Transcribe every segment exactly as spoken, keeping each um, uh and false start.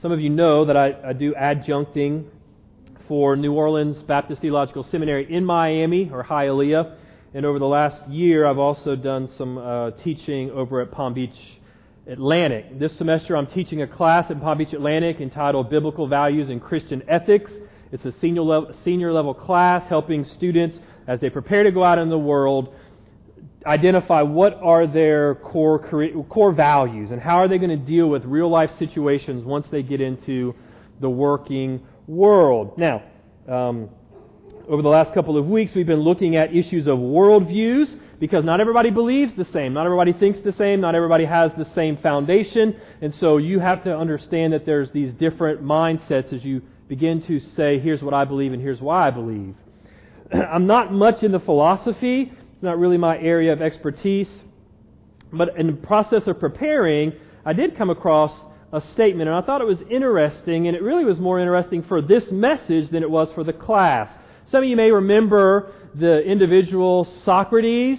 Some of you know that I, I do adjuncting for New Orleans Baptist Theological Seminary in Miami, or Hialeah. And over the last year, I've also done some uh, teaching over at Palm Beach Atlantic. This semester, I'm teaching a class at Palm Beach Atlantic entitled Biblical Values and Christian Ethics. It's a senior level, senior level class helping students, as they prepare to go out in the world, identify what are their core core values and how are they going to deal with real life situations once they get into the working world. Now, um, over the last couple of weeks, we've been looking at issues of worldviews, because not everybody believes the same, not everybody thinks the same, not everybody has the same foundation, and so you have to understand that there's these different mindsets as you begin to say, here's what I believe and here's why I believe. I'm not much into philosophy. It's not really my area of expertise. But in the process of preparing, I did come across a statement, and I thought it was interesting, and it really was more interesting for this message than it was for the class. Some of you may remember the individual Socrates.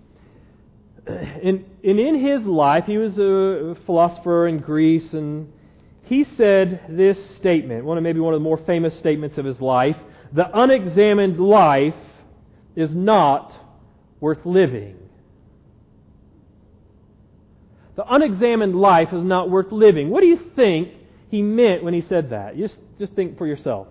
And, and in his life, he was a philosopher in Greece, and he said this statement, one of maybe one of the more famous statements of his life: the unexamined life is not worth living. The unexamined life is not worth living. What do you think he meant when he said that? Just, just think for yourself.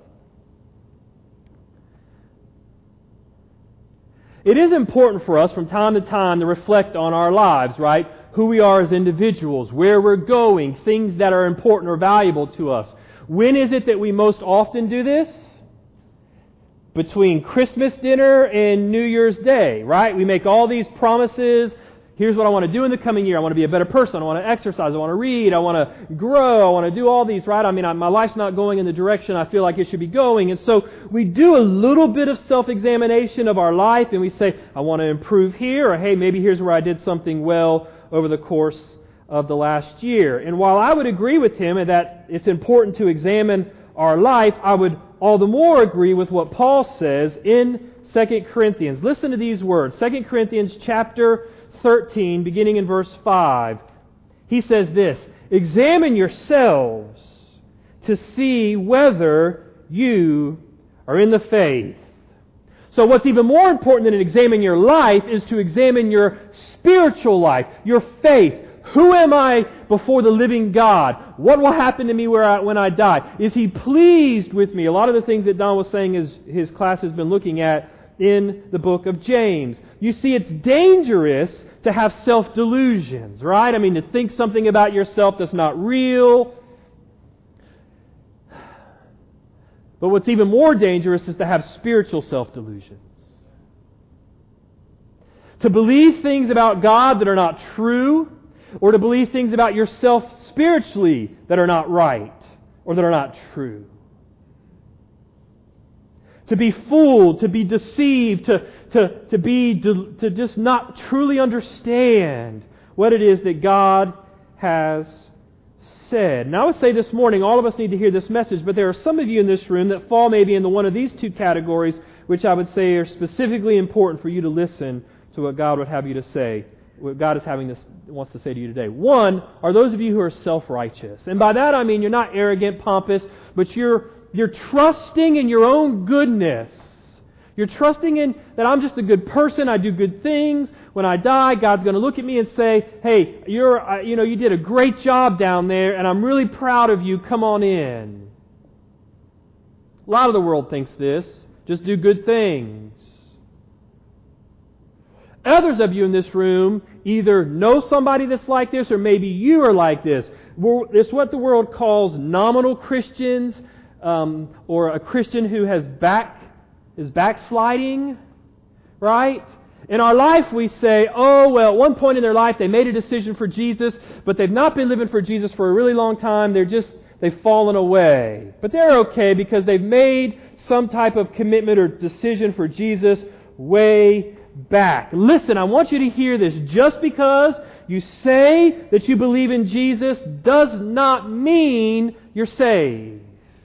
It is important for us from time to time to reflect on our lives, right? Who we are as individuals, where we're going, things that are important or valuable to us. When is it that we most often do this? Between Christmas dinner and New Year's Day, right? We make all these promises. Here's what I want to do in the coming year. I want to be a better person. I want to exercise. I want to read. I want to grow. I want to do all these, right? I mean, I, my life's not going in the direction I feel like it should be going. And so we do a little bit of self-examination of our life, and we say, I want to improve here, or hey, maybe here's where I did something well over the course of the last year. And while I would agree with him that it's important to examine our life, I would all the more agree with what Paul says in Second Corinthians. Listen to these words. Second Corinthians chapter thirteen, beginning in verse five. He says this: examine yourselves to see whether you are in the faith. So what's even more important than examining your life is to examine your spiritual life, your faith. Who am I before the living God? What will happen to me where I, when I die? Is He pleased with me? A lot of the things that Don was saying is his class has been looking at in the book of James. You see, it's dangerous to have self-delusions, right? I mean, to think something about yourself that's not real. But what's even more dangerous is to have spiritual self-delusions. To believe things about God that are not true, or to believe things about yourself spiritually that are not right, or that are not true. To be fooled, to be deceived, to, to, to be to just not truly understand what it is that God has said. And I would say this morning, all of us need to hear this message, but there are some of you in this room that fall maybe into one of these two categories, which I would say are specifically important for you to listen to what God would have you to say, what God is having this wants to say to you today. One are those of you who are self-righteous. And by that I mean you're not arrogant, pompous, but you're you're trusting in your own goodness. You're trusting in that I'm just a good person, I do good things. When I die, God's going to look at me and say, "Hey, you're uh, you know, you did a great job down there, and I'm really proud of you. Come on in." A lot of the world thinks this. Just do good things. Others of you in this room either know somebody that's like this, or maybe you are like this. It's what the world calls nominal Christians, um, or a Christian who has back is backsliding, right? In our life we say, oh, well, at one point in their life they made a decision for Jesus, but they've not been living for Jesus for a really long time. They're just, they've fallen away. But they're okay because they've made some type of commitment or decision for Jesus way back. Listen, I want you to hear this. Just because you say that you believe in Jesus does not mean you're saved.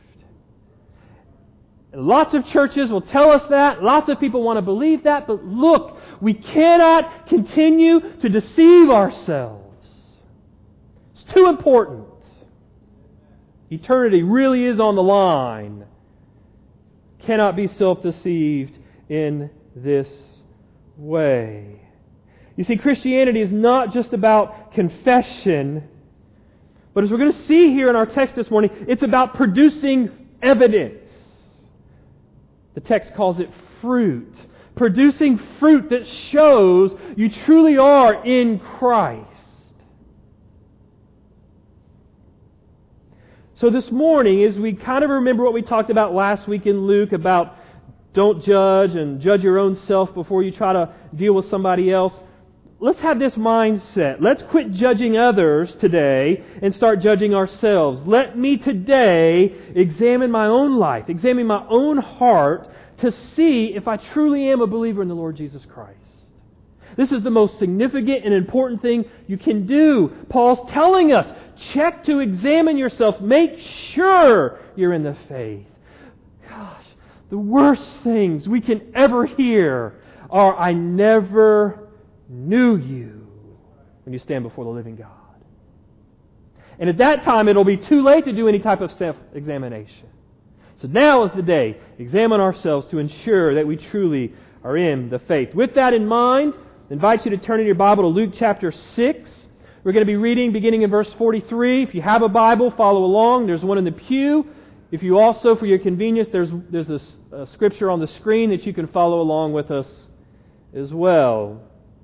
Lots of churches will tell us that. Lots of people want to believe that. But look, we cannot continue to deceive ourselves. It's too important. eternity really is on the line, cannot be self-deceived in this way. You see, Christianity is not just about confession, but as we're going to see here in our text this morning, it's about producing evidence. The text calls it fruit. Producing fruit that shows you truly are in Christ. So this morning, as we kind of remember what we talked about last week in Luke about don't judge and judge your own self before you try to deal with somebody else, let's have this mindset. Let's quit judging others today and start judging ourselves. Let me today examine my own life, examine my own heart to see if I truly am a believer in the Lord Jesus Christ. This is the most significant and important thing you can do. Paul's telling us, check to examine yourself. Make sure you're in the faith. Gosh, the worst things we can ever hear are, I never knew you, when you stand before the living God. And at that time, it'll be too late to do any type of self-examination. So now is the day. Examine ourselves to ensure that we truly are in the faith. With that in mind, I invite you to turn in your Bible to Luke chapter six. We're going to be reading beginning in verse forty-three. If you have a Bible, follow along. There's one in the pew. If you also, for your convenience, there's, there's a, a scripture on the screen that you can follow along with us as well.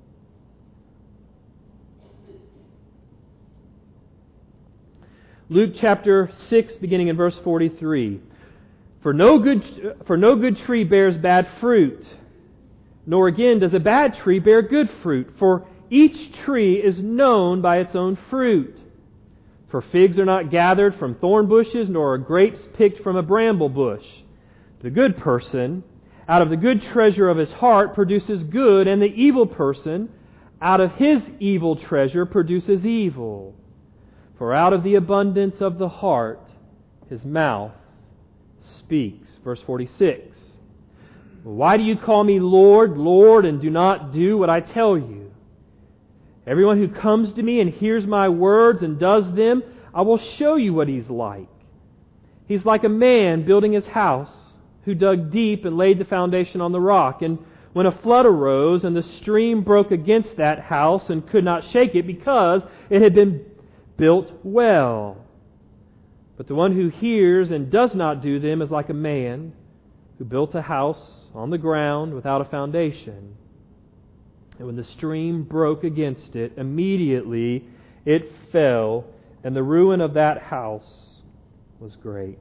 Luke chapter six, beginning in verse forty-three. For no good, for no good tree bears bad fruit, nor again does a bad tree bear good fruit. For each tree is known by its own fruit. For figs are not gathered from thorn bushes, nor are grapes picked from a bramble bush. The good person, out of the good treasure of his heart, produces good, and the evil person, out of his evil treasure, produces evil. For out of the abundance of the heart, his mouth speaks. Verse forty-six. Why do you call me Lord, Lord, and do not do what I tell you? Everyone who comes to me and hears my words and does them, I will show you what he's like. He's like a man building his house, who dug deep and laid the foundation on the rock. And when a flood arose, and the stream broke against that house and could not shake it, because it had been built well. But the one who hears and does not do them is like a man who built a house on the ground without a foundation. And when the stream broke against it, immediately it fell, and the ruin of that house was great.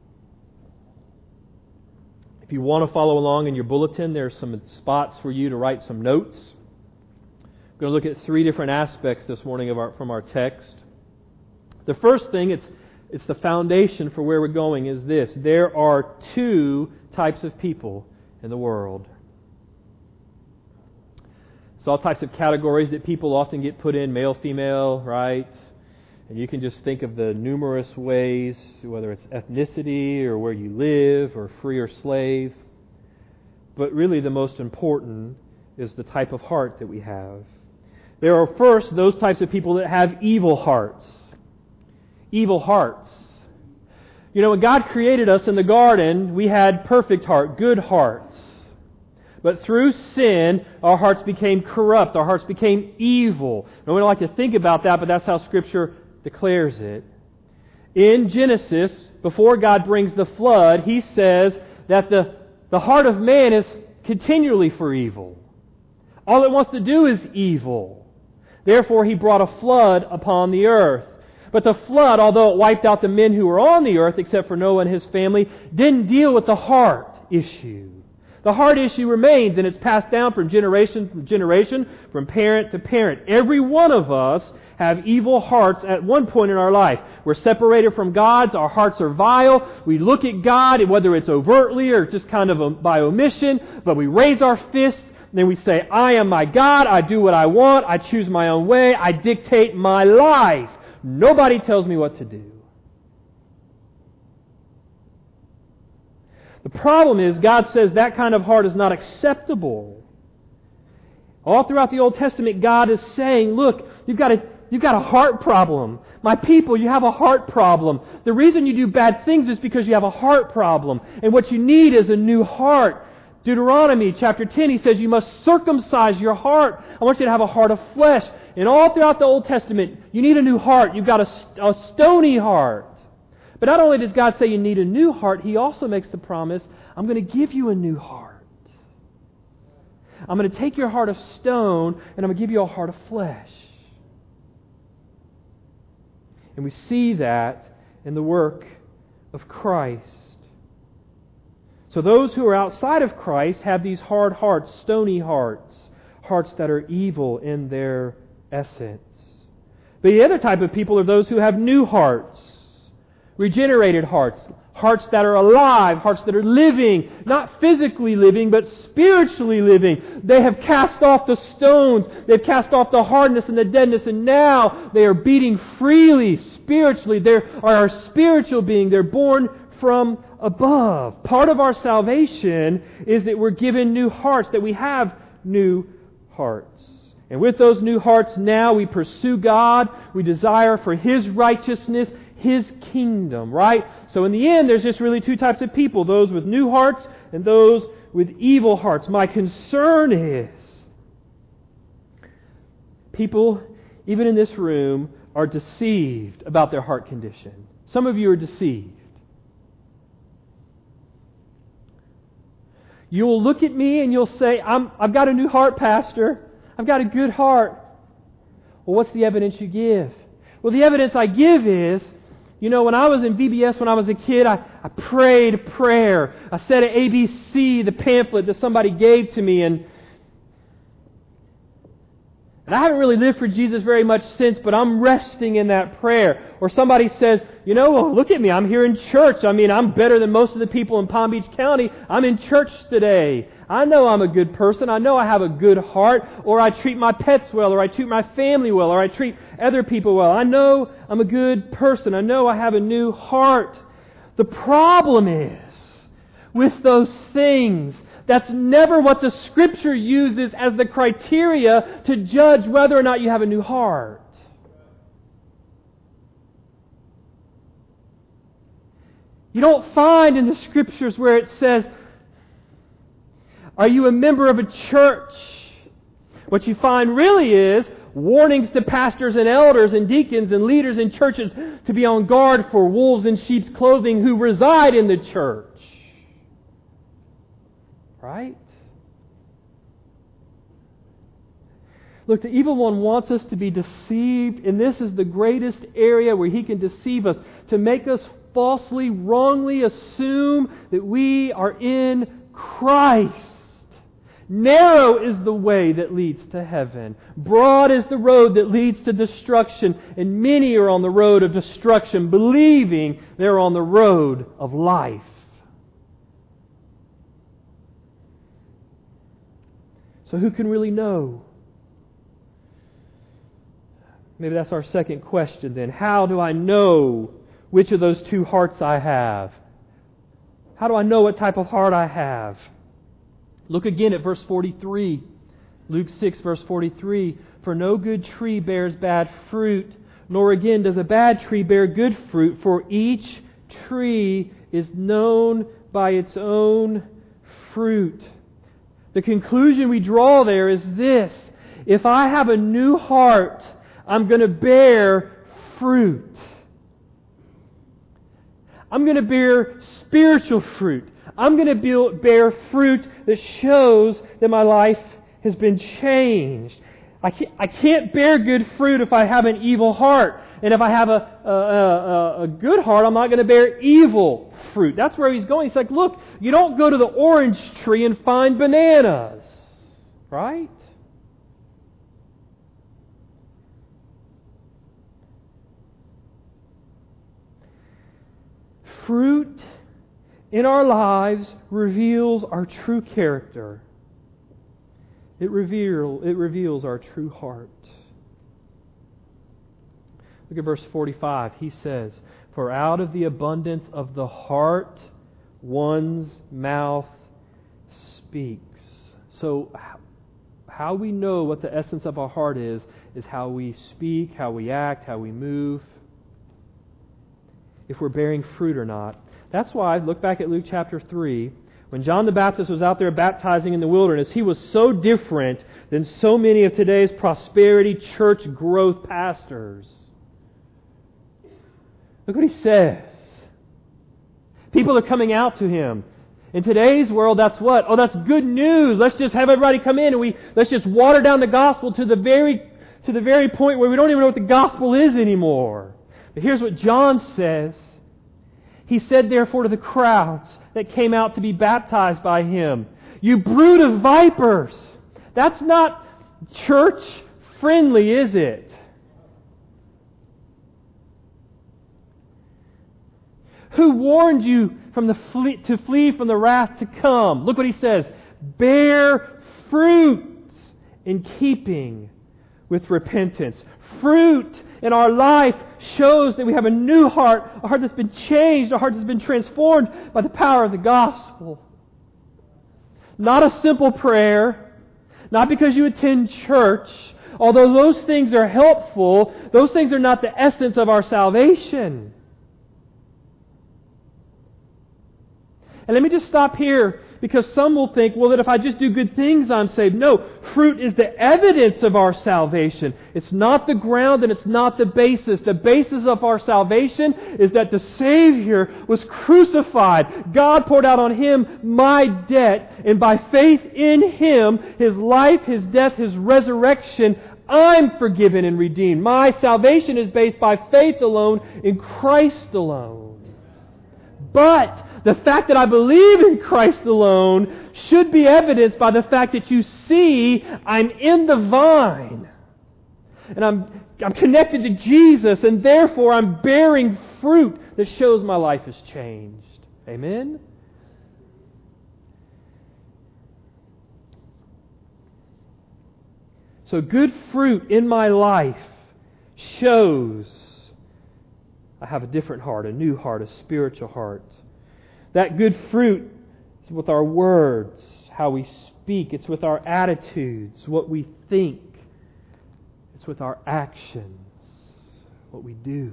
If you want to follow along in your bulletin, there are some spots for you to write some notes. We're going to look at three different aspects this morning of our, from our text. The first thing, it's it's the foundation for where we're going, is this. There are two types of people in the world. It's all types of categories that people often get put in, male, female, right? And you can just think of the numerous ways, whether it's ethnicity or where you live or free or slave. But really the most important is the type of heart that we have. There are first those types of people that have evil hearts. Evil hearts. You know, when God created us in the garden, we had perfect heart, good hearts. But through sin, our hearts became corrupt. Our hearts became evil. And we don't like to think about that, but that's how Scripture declares it. In Genesis, before God brings the flood, He says that the, the heart of man is continually for evil. All it wants to do is evil. Therefore, He brought a flood upon the earth. But the flood, although it wiped out the men who were on the earth, except for Noah and his family, didn't deal with the heart issue. The heart issue remains, and it's passed down from generation to generation, from parent to parent. Every one of us have evil hearts at one point in our life. We're separated from God's. Our hearts are vile. We look at God, whether it's overtly or just kind of by omission, but we raise our fists, and then we say, I am my God. I do what I want. I choose my own way. I dictate my life. Nobody tells me what to do. The problem is, God says that kind of heart is not acceptable. All throughout the Old Testament, God is saying, look, you've got to, You've got a heart problem. My people, you have a heart problem. The reason you do bad things is because you have a heart problem. And what you need is a new heart. Deuteronomy chapter ten, he says you must circumcise your heart. I want you to have a heart of flesh. And all throughout the Old Testament, you need a new heart. You've got a, a stony heart. But not only does God say you need a new heart, He also makes the promise, I'm going to give you a new heart. I'm going to take your heart of stone and I'm going to give you a heart of flesh. And we see that in the work of Christ. So those who are outside of Christ have these hard hearts, stony hearts, hearts that are evil in their essence. But the other type of people are those who have new hearts, regenerated hearts, hearts that are alive, hearts that are living, not physically living, but spiritually living. They have cast off the stones, they've cast off the hardness and the deadness, and now they are beating freely, spiritually. They are a spiritual being. They're born from above. Part of our salvation is that we're given new hearts, that we have new hearts. And with those new hearts now we pursue God, we desire for His righteousness, His kingdom, right? So in the end, there's just really two types of people, those with new hearts and those with evil hearts. My concern is people, even in this room, are deceived about their heart condition. Some of you are deceived. You'll look at me and you'll say, I'm, I've got a new heart, Pastor. I've got a good heart. Well, what's the evidence you give? Well, the evidence I give is, you know, when I was in V B S when I was a kid, I, I prayed a prayer. I said A B C, the pamphlet that somebody gave to me, and And I haven't really lived for Jesus very much since, but I'm resting in that prayer. Or somebody says, you know, well, look at me, I'm here in church. I mean, I'm better than most of the people in Palm Beach County. I'm in church today. I know I'm a good person. I know I have a good heart. Or I treat my pets well, or I treat my family well, or I treat other people well. I know I'm a good person. I know I have a new heart. The problem is, with those things, that's never what the Scripture uses as the criteria to judge whether or not you have a new heart. You don't find in the Scriptures where it says, are you a member of a church? What you find really is warnings to pastors and elders and deacons and leaders in churches to be on guard for wolves in sheep's clothing who reside in the church. Right? Look, the evil one wants us to be deceived, and this is the greatest area where he can deceive us, to make us falsely, wrongly assume that we are in Christ. Narrow is the way that leads to heaven. Broad is the road that leads to destruction, and many are on the road of destruction, believing they're on the road of life. So who can really know? Maybe that's our second question then. How do I know which of those two hearts I have? How do I know what type of heart I have? Look again at verse forty-three. Luke six, verse forty-three. For no good tree bears bad fruit, nor again does a bad tree bear good fruit, for each tree is known by its own fruit. The conclusion we draw there is this: if I have a new heart, I'm going to bear fruit. I'm going to bear spiritual fruit. I'm going to bear fruit that shows that my life has been changed. I can't, I can't bear good fruit if I have an evil heart. And if I have a, a, a, a good heart, I'm not going to bear evil fruit. That's where he's going. He's like, look, you don't go to the orange tree and find bananas. Right? Fruit in our lives reveals our true character. It, reveal, it reveals our true heart. Look at verse forty-five. He says, for out of the abundance of the heart, one's mouth speaks. So how we know what the essence of our heart is, is how we speak, how we act, how we move, if we're bearing fruit or not. That's why, look back at Luke chapter three. When John the Baptist was out there baptizing in the wilderness, he was so different than so many of today's prosperity church growth pastors. Look what he says. People are coming out to him. In today's world, that's what? Oh, that's good news. Let's just have everybody come in and we let's just water down the gospel to the very to the very point where we don't even know what the gospel is anymore. But here's what John says. He said, therefore, to the crowds that came out to be baptized by him, "You brood of vipers." That's not church friendly, is it? Who warned you from the flee, to flee from the wrath to come? Look what he says. Bear fruits in keeping with repentance. Fruit in our life shows that we have a new heart, a heart that's been changed, a heart that's been transformed by the power of the gospel. Not a simple prayer, not because you attend church, although those things are helpful, those things are not the essence of our salvation. And let me just stop here, because some will think, well, that if I just do good things, I'm saved. No, fruit is the evidence of our salvation. It's not the ground and it's not the basis. The basis of our salvation is that the Savior was crucified. God poured out on Him my debt, and by faith in Him, His life, His death, His resurrection, I'm forgiven and redeemed. My salvation is based by faith alone in Christ alone. But the fact that I believe in Christ alone should be evidenced by the fact that you see I'm in the vine. And I'm, I'm connected to Jesus, and therefore I'm bearing fruit that shows my life has changed. Amen? So good fruit in my life shows I have a different heart, a new heart, a spiritual heart. That good fruit is with our words, how we speak. It's with our attitudes, what we think. It's with our actions, what we do.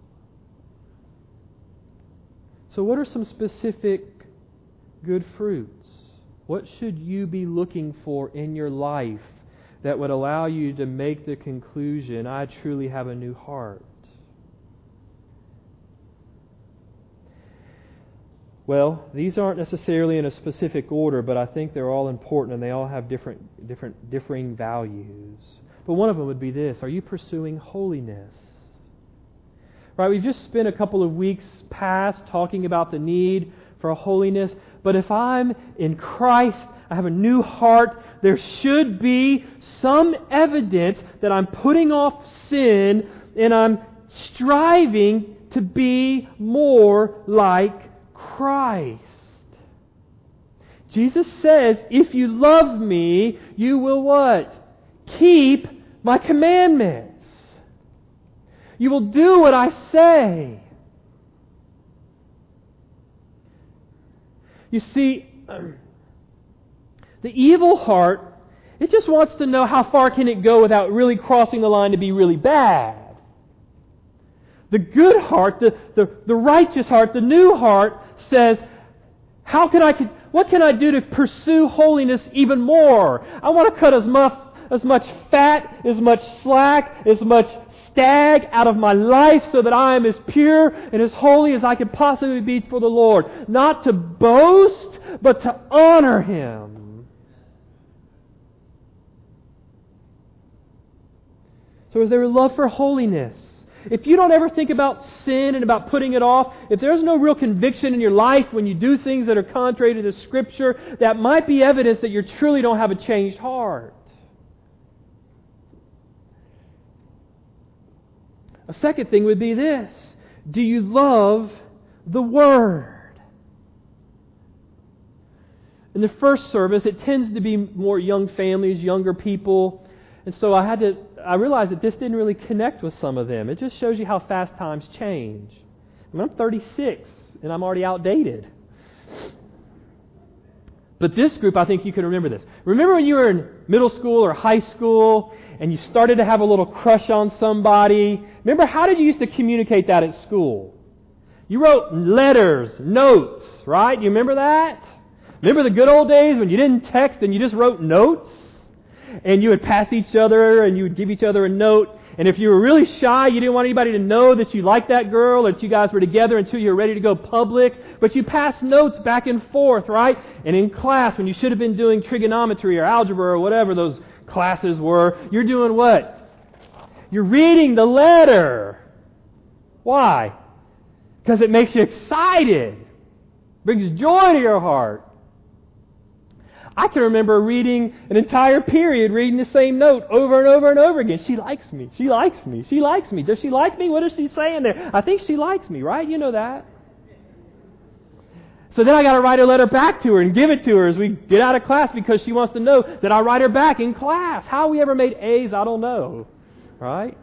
So what are some specific good fruits? What should you be looking for in your life that would allow you to make the conclusion, I truly have a new heart? Well, these aren't necessarily in a specific order, but I think they're all important and they all have different, different, differing values. But one of them would be this: are you pursuing holiness? Right? We've just spent a couple of weeks past talking about the need for holiness. But if I'm in Christ, I have a new heart, there should be some evidence that I'm putting off sin and I'm striving to be more like Christ. Jesus says, if you love me, you will what? Keep my commandments. You will do what I say. You see, the evil heart, it just wants to know how far can it go without really crossing the line to be really bad. The good heart, the, the, the righteous heart, the new heart says, how can I, what can I do to pursue holiness even more? I want to cut as much, as much fat, as much slack, as much stag out of my life so that I am as pure and as holy as I can possibly be for the Lord. Not to boast, but to honor Him. So is there a love for holiness? If you don't ever think about sin and about putting it off, if there's no real conviction in your life when you do things that are contrary to the Scripture, that might be evidence that you truly don't have a changed heart. A second thing would be this: do you love the Word? In the first service, it tends to be more young families, younger people. And so I had to, I realized that this didn't really connect with some of them. It just shows you how fast times change. I mean, I'm thirty-six and I'm already outdated. But this group, I think you can remember this. Remember when you were in middle school or high school and you started to have a little crush on somebody? Remember, how did you used to communicate that at school? You wrote letters, notes, right? You remember that? Remember the good old days when you didn't text and you just wrote notes? And you would pass each other and you would give each other a note. And if you were really shy, you didn't want anybody to know that you liked that girl or that you guys were together until you were ready to go public. But you passed notes back and forth, right? And in class, when you should have been doing trigonometry or algebra or whatever those classes were, you're doing what? You're reading the letter. Why? Because it makes you excited. Brings joy to your heart. I can remember reading an entire period, reading the same note over and over and over again. She likes me. She likes me. She likes me. Does she like me? What is she saying there? I think she likes me, right? You know that. So then I got to write a letter back to her and give it to her as we get out of class because she wants to know that I write her back in class. How we ever made A's, I don't know. Right?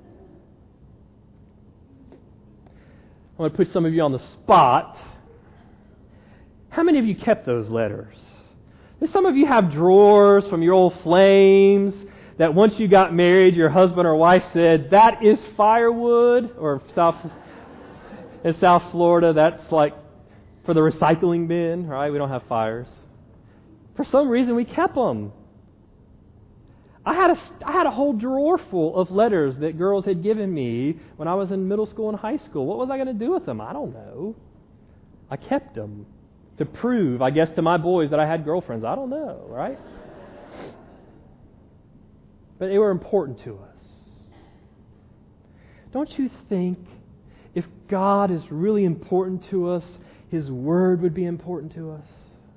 I'm going to put some of you on the spot. How many of you kept those letters? Some of you have drawers from your old flames that once you got married, your husband or wife said, that is firewood, or South in South Florida, that's like for the recycling bin, right? We don't have fires. For some reason, we kept them. I had a, I had a whole drawer full of letters that girls had given me when I was in middle school and high school. What was I going to do with them? I don't know. I kept them. To prove, I guess, to my boys that I had girlfriends. I don't know, right? But they were important to us. Don't you think if God is really important to us, His Word would be important to us?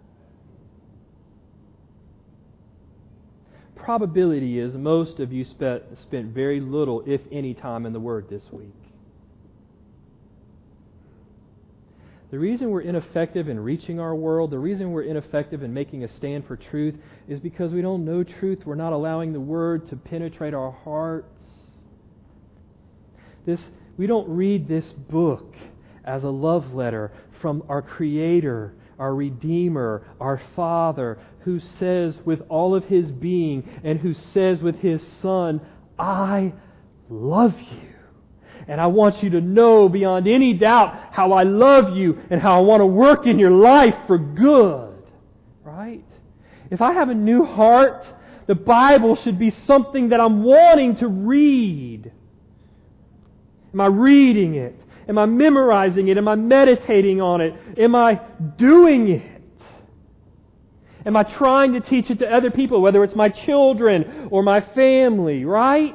Probability is most of you spent, spent very little, if any, time in the Word this week. The reason we're ineffective in reaching our world, the reason we're ineffective in making a stand for truth is because we don't know truth. We're not allowing the Word to penetrate our hearts. This, we don't read this book as a love letter from our Creator, our Redeemer, our Father, who says with all of His being and who says with His Son, I love you. And I want you to know beyond any doubt how I love you and how I want to work in your life for good. Right? If I have a new heart, the Bible should be something that I'm wanting to read. Am I reading it? Am I memorizing it? Am I meditating on it? Am I doing it? Am I trying to teach it to other people, whether it's my children or my family, right?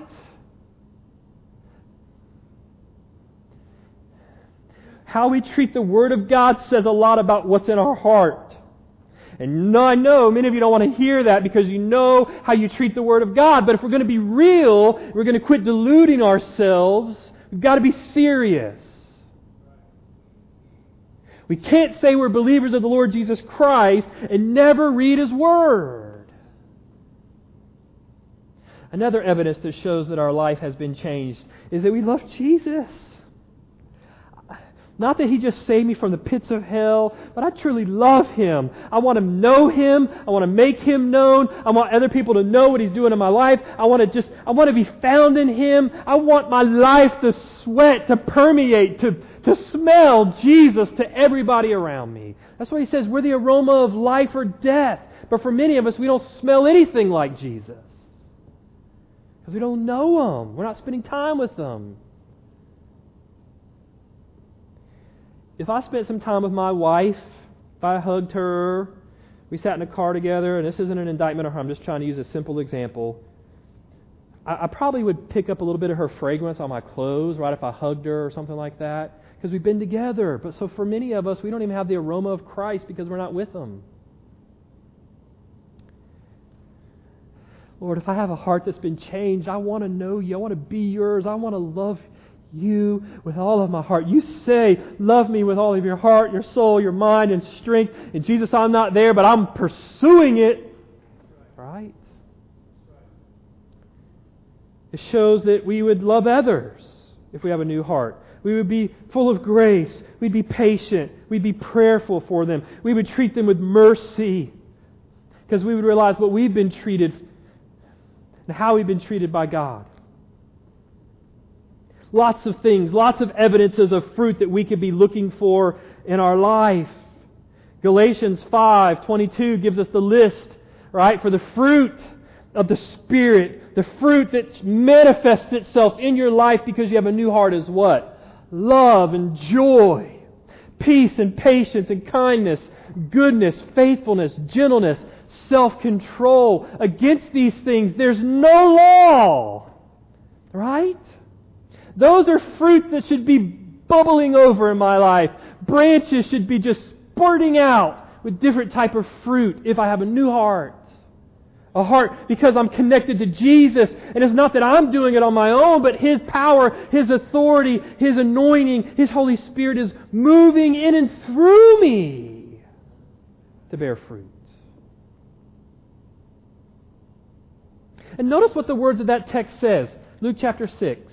How we treat the Word of God says a lot about what's in our heart. And I know many of you don't want to hear that because you know how you treat the Word of God. But if we're going to be real, we're going to quit deluding ourselves. We've got to be serious. We can't say we're believers of the Lord Jesus Christ and never read His Word. Another evidence that shows that our life has been changed is that we love Jesus. Not that He just saved me from the pits of hell, but I truly love Him. I want to know Him. I want to make Him known. I want other people to know what He's doing in my life. I want to just, I want to be found in Him. I want my life to sweat, to permeate, to, to smell Jesus to everybody around me. That's why He says we're the aroma of life or death. But for many of us, we don't smell anything like Jesus. Because we don't know Him. We're not spending time with Him. If I spent some time with my wife, if I hugged her, we sat in a car together, and this isn't an indictment of her, I'm just trying to use a simple example. I, I probably would pick up a little bit of her fragrance on my clothes, right, if I hugged her or something like that, because we've been together. But so for many of us, we don't even have the aroma of Christ because we're not with Him. Lord, if I have a heart that's been changed, I want to know You. I want to be Yours. I want to love You with all of my heart. You say, love Me with all of your heart, your soul, your mind, and strength. And Jesus, I'm not there, but I'm pursuing it. Right? It shows that we would love others if we have a new heart. We would be full of grace. We'd be patient. We'd be prayerful for them. We would treat them with mercy. because we would realize what we've been treated and how we've been treated by God. Lots of things, lots of evidences of fruit that we could be looking for in our life. Galatians five twenty-two gives us the list, right, for the fruit of the Spirit. The fruit that manifests itself in your life because you have a new heart is what? Love and joy, peace and patience and kindness, goodness, faithfulness, gentleness, self-control. Against these things there's no law. Right? Those are fruit that should be bubbling over in my life. Branches should be just spurting out with different type of fruit if I have a new heart. A heart because I'm connected to Jesus. And it's not that I'm doing it on my own, but His power, His authority, His anointing, His Holy Spirit is moving in and through me to bear fruit. And notice what the words of that text says. Luke chapter six.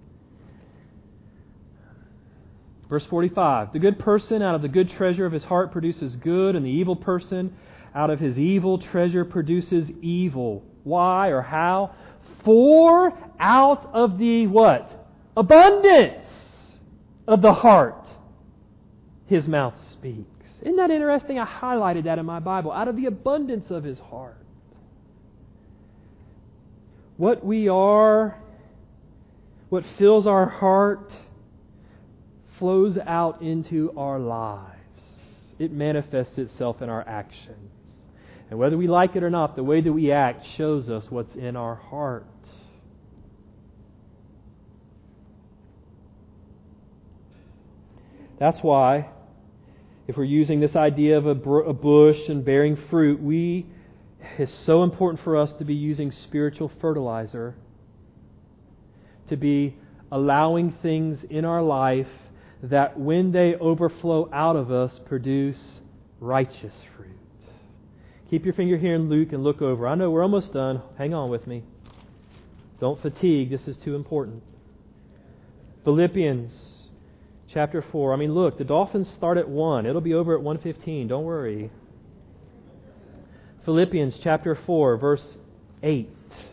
Verse forty-five. The good person out of the good treasure of his heart produces good, and the evil person out of his evil treasure produces evil. Why or how? For out of the what? Abundance of the heart his mouth speaks. Isn't that interesting? I highlighted that in my Bible. Out of the abundance of his heart. What we are, what fills our heart, flows out into our lives. It manifests itself in our actions. And whether we like it or not, the way that we act shows us what's in our heart. That's why, if we're using this idea of a, br- a bush and bearing fruit, we it's so important for us to be using spiritual fertilizer, to be allowing things in our life that when they overflow out of us produce righteous fruit. Keep your finger here in Luke and look over. I know we're almost done. Hang on with me. Don't fatigue. This is too important. Philippians chapter four. I mean, look, the Dolphins start at one. It'll be over at one fifteen. Don't worry. Philippians chapter four, verse eight.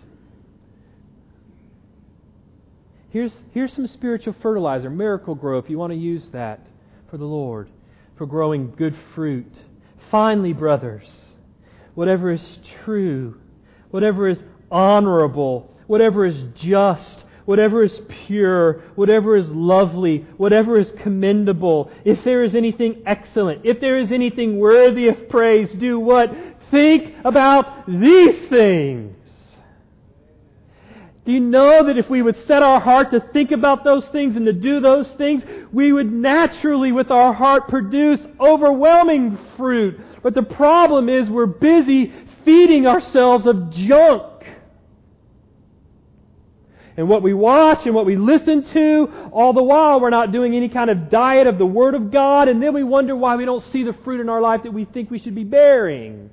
Here's, here's some spiritual fertilizer, Miracle Grow, if you want to use that for the Lord, for growing good fruit. Finally, brothers, whatever is true, whatever is honorable, whatever is just, whatever is pure, whatever is lovely, whatever is commendable, if there is anything excellent, if there is anything worthy of praise, do what? Think about these things. Do you know that if we would set our heart to think about those things and to do those things, we would naturally, with our heart, produce overwhelming fruit? But the problem is we're busy feeding ourselves of junk. And what we watch and what we listen to, all the while we're not doing any kind of diet of the Word of God, and then we wonder why we don't see the fruit in our life that we think we should be bearing.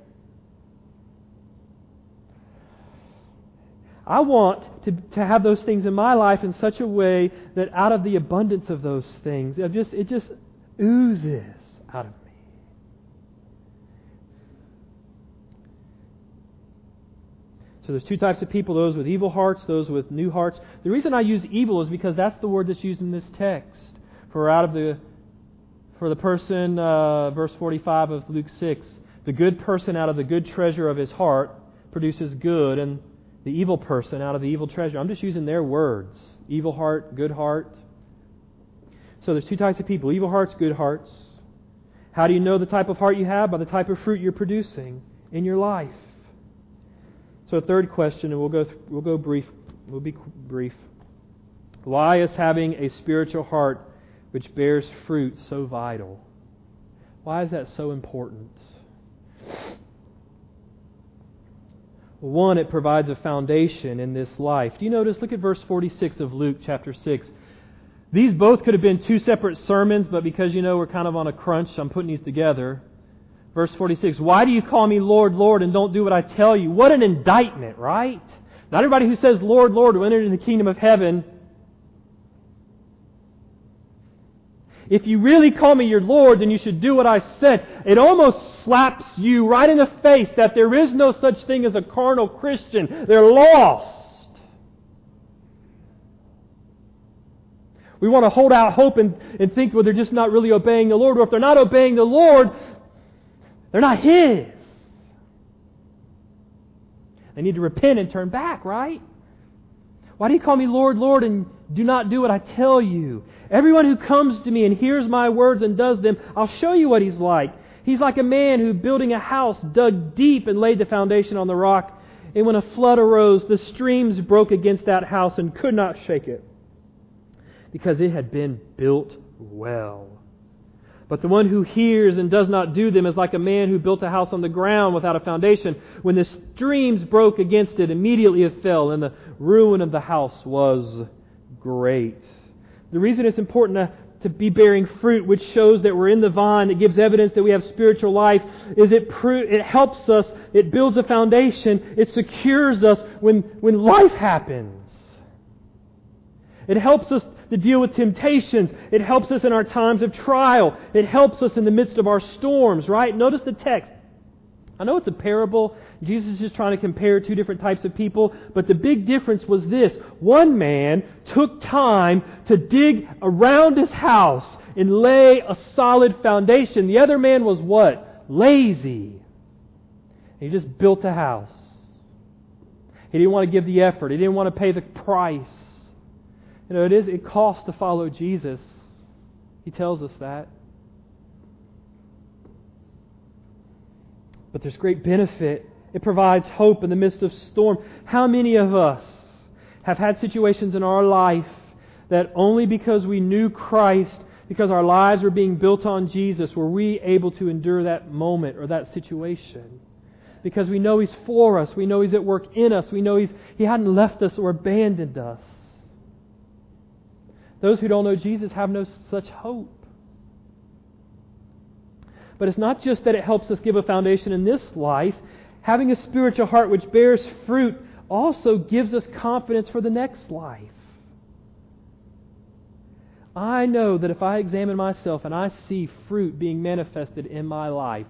I want to, to have those things in my life in such a way that out of the abundance of those things, it just, it just oozes out of me. So there's two types of people, those with evil hearts, those with new hearts. The reason I use evil is because that's the word that's used in this text. For out of the, for the person, uh, verse forty-five of Luke six, the good person out of the good treasure of his heart produces good, and the evil person out of the evil treasure. I'm just using their words. Evil heart, good heart. So there's two types of people. Evil hearts, good hearts. How do you know the type of heart you have? By the type of fruit you're producing in your life. So a third question, and we'll go th- we'll go brief. We'll be brief. Why is having a spiritual heart which bears fruit so vital? Why is that so important? One, it provides a foundation in this life. Do you notice? Look at verse forty-six of Luke chapter six. These both could have been two separate sermons, but because, you know, we're kind of on a crunch, I'm putting these together. Verse forty-six, why do you call me Lord, Lord, and don't do what I tell you? What an indictment, right? Not everybody who says, Lord, Lord, will enter into the kingdom of heaven. If you really call me your Lord, then you should do what I said. It almost slaps you right in the face that there is no such thing as a carnal Christian. They're lost. We want to hold out hope and, and think, well, they're just not really obeying the Lord. Or if they're not obeying the Lord, they're not His. They need to repent and turn back, right? Why do you call me Lord, Lord, and do not do what I tell you? Everyone who comes to me and hears my words and does them, I'll show you what he's like. He's like a man who, building a house, dug deep and laid the foundation on the rock. And when a flood arose, the streams broke against that house and could not shake it, because it had been built well. But the one who hears and does not do them is like a man who built a house on the ground without a foundation. When the streams broke against it, immediately it fell, and the ruin of the house was great. The reason it's important to, to be bearing fruit, which shows that we're in the vine, it gives evidence that we have spiritual life, is it pro- it helps us, it builds a foundation, it secures us when, when life happens. It helps us to deal with temptations. It helps us in our times of trial. It helps us in the midst of our storms, right? Notice the text. I know it's a parable. Jesus is just trying to compare two different types of people. But the big difference was this. One man took time to dig around his house and lay a solid foundation. The other man was what? Lazy. He just built a house. He didn't want to give the effort. He didn't want to pay the price. You know, it is, it costs to follow Jesus. He tells us that. But there's great benefit. It provides hope in the midst of storm. How many of us have had situations in our life that only because we knew Christ, because our lives were being built on Jesus, were we able to endure that moment or that situation? Because we know He's for us. We know He's at work in us. We know He's He hadn't left us or abandoned us. Those who don't know Jesus have no such hope. But it's not just that it helps us give a foundation in this life. Having a spiritual heart which bears fruit also gives us confidence for the next life. I know that if I examine myself and I see fruit being manifested in my life,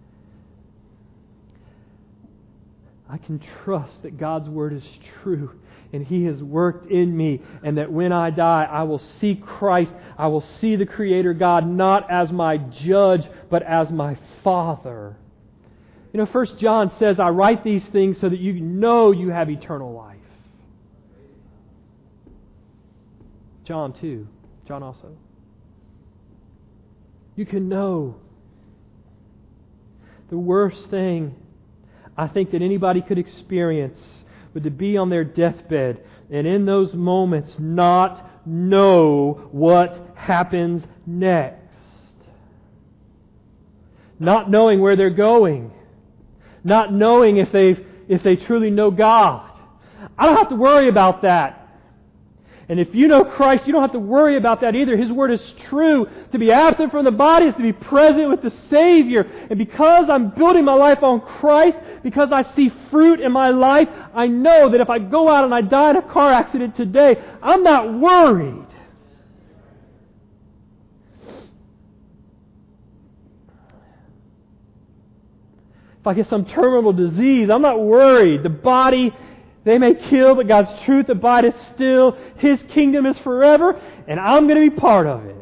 I can trust that God's Word is true and He has worked in me, and that when I die, I will see Christ. I will see the Creator God not as my judge, but as my Father. You know, First John says, I write these things so that you know you have eternal life. John too. John also. You can know. The worst thing I think that anybody could experience would to be on their deathbed and in those moments not know what happens next. Not knowing where they're going. Not knowing if they've if they truly know God. I don't have to worry about that. And if you know Christ, you don't have to worry about that either. His Word is true. To be absent from the body is to be present with the Savior. And because I'm building my life on Christ, because I see fruit in my life, I know that if I go out and I die in a car accident today, I'm not worried. If I get some terminal disease, I'm not worried. The body, they may kill, but God's truth abideth still. His kingdom is forever, and I'm going to be part of it.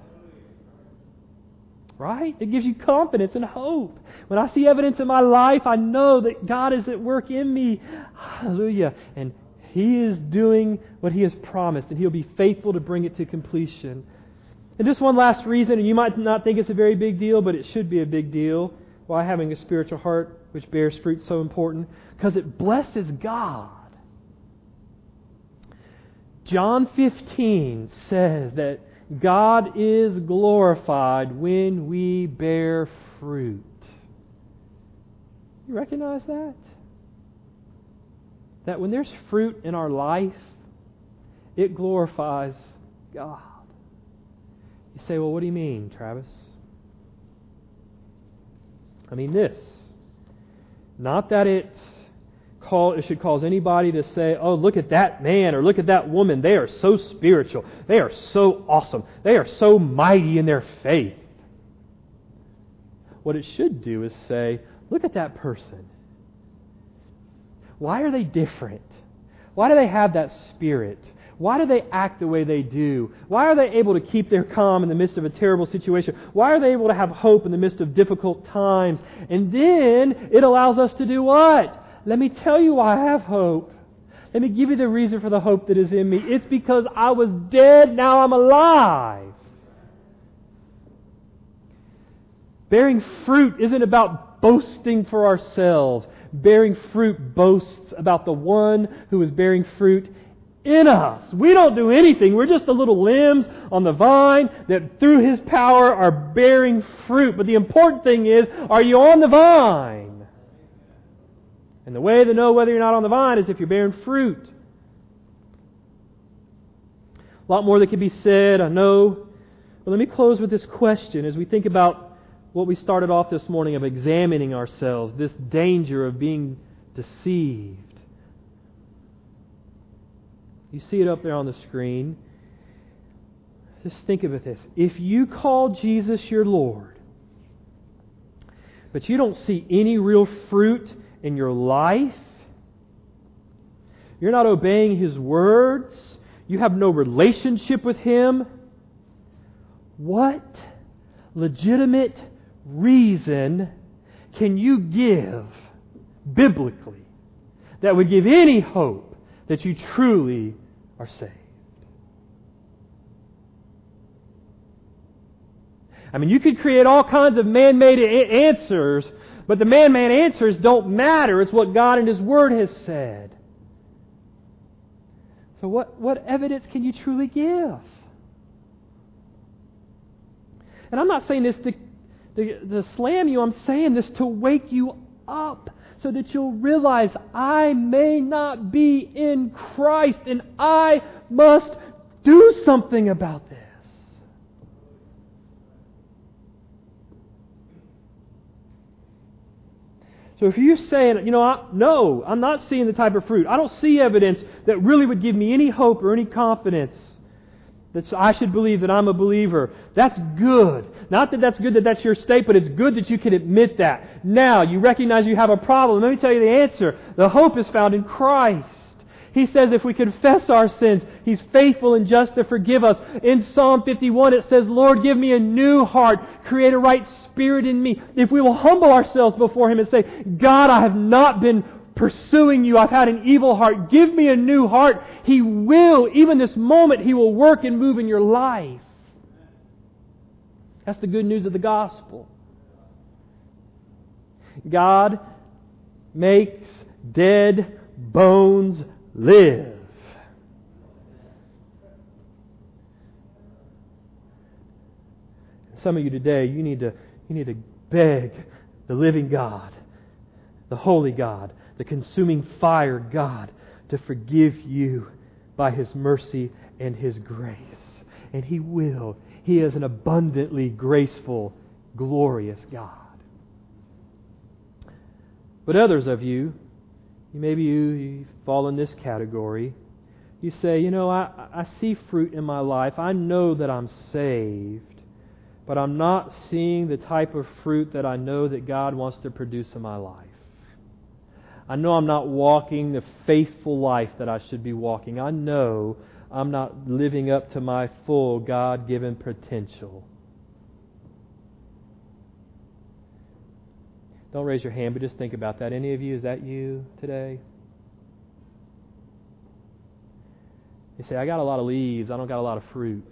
Right? It gives you confidence and hope. When I see evidence in my life, I know that God is at work in me. Hallelujah. And He is doing what He has promised, and He'll be faithful to bring it to completion. And just one last reason, and you might not think it's a very big deal, but it should be a big deal. Why having a spiritual heart which bears fruit is so important? Because it blesses God. John fifteen says that God is glorified when we bear fruit. You recognize that? That when there's fruit in our life, it glorifies God. You say, well, what do you mean, Travis? I mean this. Not that it call, it should cause anybody to say, oh, look at that man or look at that woman. They are so spiritual. They are so awesome. They are so mighty in their faith. What it should do is say, look at that person. Why are they different? Why do they have that spirit? Why do they act the way they do? Why are they able to keep their calm in the midst of a terrible situation? Why are they able to have hope in the midst of difficult times? And then it allows us to do what? Let me tell you why I have hope. Let me give you the reason for the hope that is in me. It's because I was dead, now I'm alive. Bearing fruit isn't about boasting for ourselves. Bearing fruit boasts about the one who is bearing fruit in us. We don't do anything. We're just the little limbs on the vine that through His power are bearing fruit. But the important thing is, are you on the vine? And the way to know whether you're not on the vine is if you're bearing fruit. A lot more that could be said, I know. But let me close with this question as we think about what we started off this morning of examining ourselves, this danger of being deceived. You see it up there on the screen. Just think of it this. If you call Jesus your Lord, but you don't see any real fruit in your life, you're not obeying His words, you have no relationship with Him, what legitimate reason can you give biblically that would give any hope that you truly are saved? I mean, you could create all kinds of man-made a- answers, but the man-made answers don't matter. It's what God and His Word has said. So what, what evidence can you truly give? And I'm not saying this to, to, to slam you. I'm saying this to wake you up so that you'll realize I may not be in Christ and I must do something about this. So if you're saying, you know, I, no, I'm not seeing the type of fruit. I don't see evidence that really would give me any hope or any confidence that I should believe that I'm a believer. That's good. Not that that's good that that's your state, but it's good that you can admit that. Now, you recognize you have a problem. Let me tell you the answer. The hope is found in Christ. He says if we confess our sins, He's faithful and just to forgive us. In Psalm fifty-one it says, Lord, give me a new heart. Create a right spirit in me. If we will humble ourselves before Him and say, God, I have not been pursuing You. I've had an evil heart. Give me a new heart. He will, even this moment, He will work and move in your life. That's the good news of the gospel. God makes dead bones live. Some of you today, you need to you need to beg the living God, the holy God, the consuming fire God, to forgive you by His mercy and His grace. And He will. He is an abundantly graceful, glorious God. But others of you, maybe you, you fall in this category. You say, you know, I, I see fruit in my life. I know that I'm saved, but I'm not seeing the type of fruit that I know that God wants to produce in my life. I know I'm not walking the faithful life that I should be walking. I know I'm not living up to my full God-given potential. Don't raise your hand, but just think about that. Any of you, is that you today? You say, I got a lot of leaves. I don't got a lot of fruit.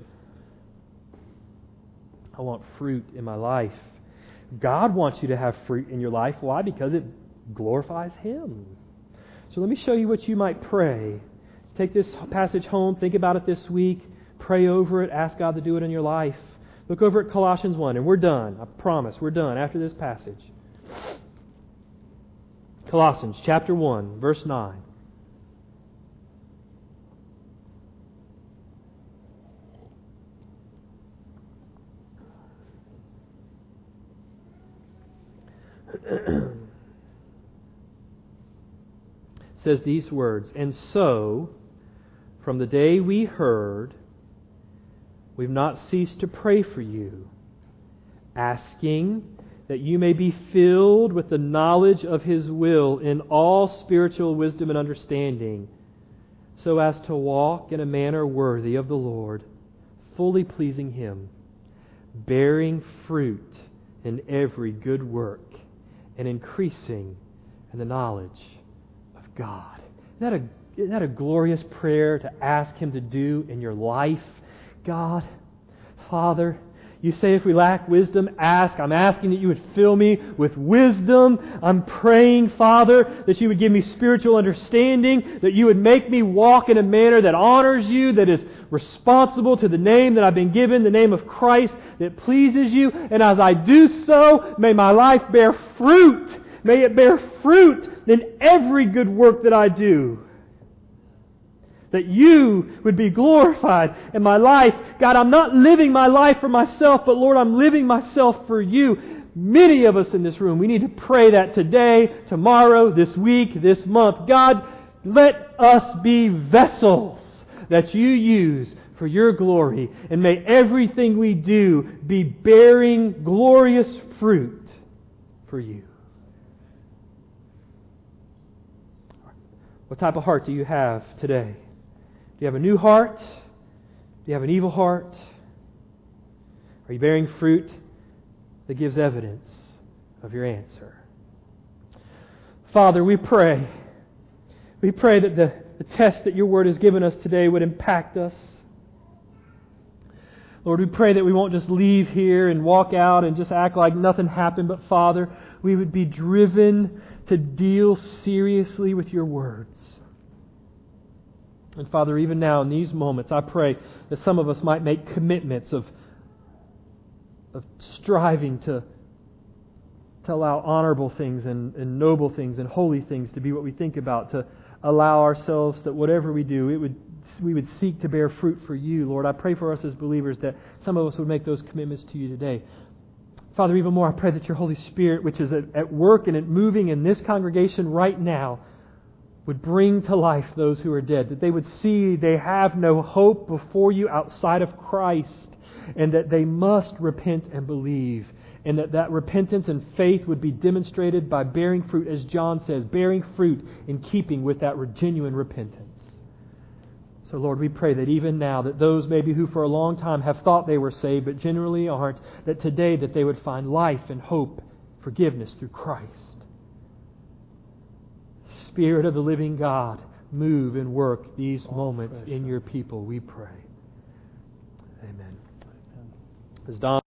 I want fruit in my life. God wants you to have fruit in your life. Why? Because it glorifies Him. So let me show you what you might pray. Take this passage home. Think about it this week. Pray over it. Ask God to do it in your life. Look over at Colossians one, and we're done. I promise, we're done after this passage. Colossians chapter one, verse nine. says these words, "And so, from the day we heard, we've not ceased to pray for you, asking that you may be filled with the knowledge of His will in all spiritual wisdom and understanding, so as to walk in a manner worthy of the Lord, fully pleasing Him, bearing fruit in every good work, and increasing in the knowledge of God." Isn't that a, isn't that a glorious prayer to ask Him to do in your life? God, Father, you say if we lack wisdom, ask. I'm asking that you would fill me with wisdom. I'm praying, Father, that you would give me spiritual understanding, that you would make me walk in a manner that honors you, that is responsible to the name that I've been given, the name of Christ, that pleases you. And as I do so, may my life bear fruit. May it bear fruit in every good work that I do. That you would be glorified in my life. God, I'm not living my life for myself, but Lord, I'm living myself for you. Many of us in this room, we need to pray that today, tomorrow, this week, this month. God, let us be vessels that you use for your glory. And may everything we do be bearing glorious fruit for you. What type of heart do you have today? Do you have a new heart? Do you have an evil heart? Are you bearing fruit that gives evidence of your answer? Father, we pray. We pray that the, the test that your Word has given us today would impact us. Lord, we pray that we won't just leave here and walk out and just act like nothing happened, but Father, we would be driven to deal seriously with your words. And Father, even now in these moments, I pray that some of us might make commitments of, of striving to, to allow honorable things and, and noble things and holy things to be what we think about, to allow ourselves that whatever we do, it would we would seek to bear fruit for you, Lord. I pray for us as believers that some of us would make those commitments to you today. Father, even more, I pray that your Holy Spirit, which is at, at work and at moving in this congregation right now, would bring to life those who are dead, that they would see they have no hope before you outside of Christ, and that they must repent and believe, and that that repentance and faith would be demonstrated by bearing fruit, as John says, bearing fruit in keeping with that genuine repentance. So Lord, we pray that even now, that those maybe who for a long time have thought they were saved but generally aren't, that today that they would find life and hope, forgiveness through Christ. Spirit of the living God, move and work these oh, moments in your people, we pray. Amen. Amen. As Don